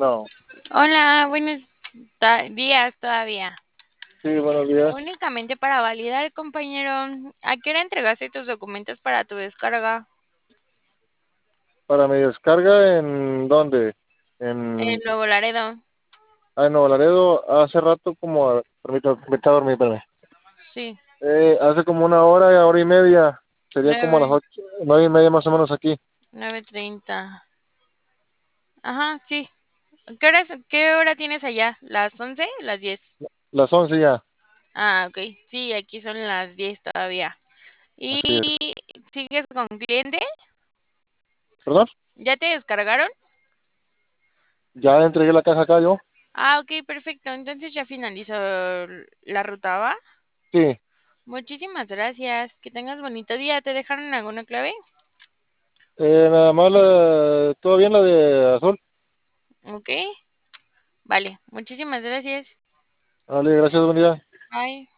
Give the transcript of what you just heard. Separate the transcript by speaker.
Speaker 1: Bueno,
Speaker 2: Hola, buenos días todavía.
Speaker 1: sí, buenos días.
Speaker 2: Únicamente para validar, compañero, ¿a qué hora entregaste tus documentos para tu descarga?
Speaker 1: Para mi descarga, ¿en dónde?
Speaker 2: En
Speaker 1: En,
Speaker 2: Nuevo Laredo.
Speaker 1: en Nuevo Laredo, hace rato como, permítame, me está dormido, espérame.
Speaker 2: Sí,
Speaker 1: Hace como una hora y media, sería como a las
Speaker 2: 9,
Speaker 1: 8, 9:30 más o menos aquí.
Speaker 2: 9:30. Ajá, sí. ¿Qué hora tienes allá? ¿Las 11? ¿Las 10?
Speaker 1: Las 11 ya,
Speaker 2: Ah, ok. Sí, aquí son las 10 todavía. ¿Y
Speaker 1: así es.
Speaker 2: sigues con cliente?
Speaker 1: ¿Perdón?
Speaker 2: ¿Ya te descargaron?
Speaker 1: Ya entregué la caja acá yo.
Speaker 2: Ah, ok, perfecto. Entonces ya finalizó la ruta, ¿va?
Speaker 1: Sí,
Speaker 2: Muchísimas gracias. Que tengas bonito día. ¿Te dejaron alguna clave?
Speaker 1: nada más todo bien la de azul.
Speaker 2: Ok. Vale. Muchísimas gracias.
Speaker 1: Vale, gracias, buen día.
Speaker 2: Bye.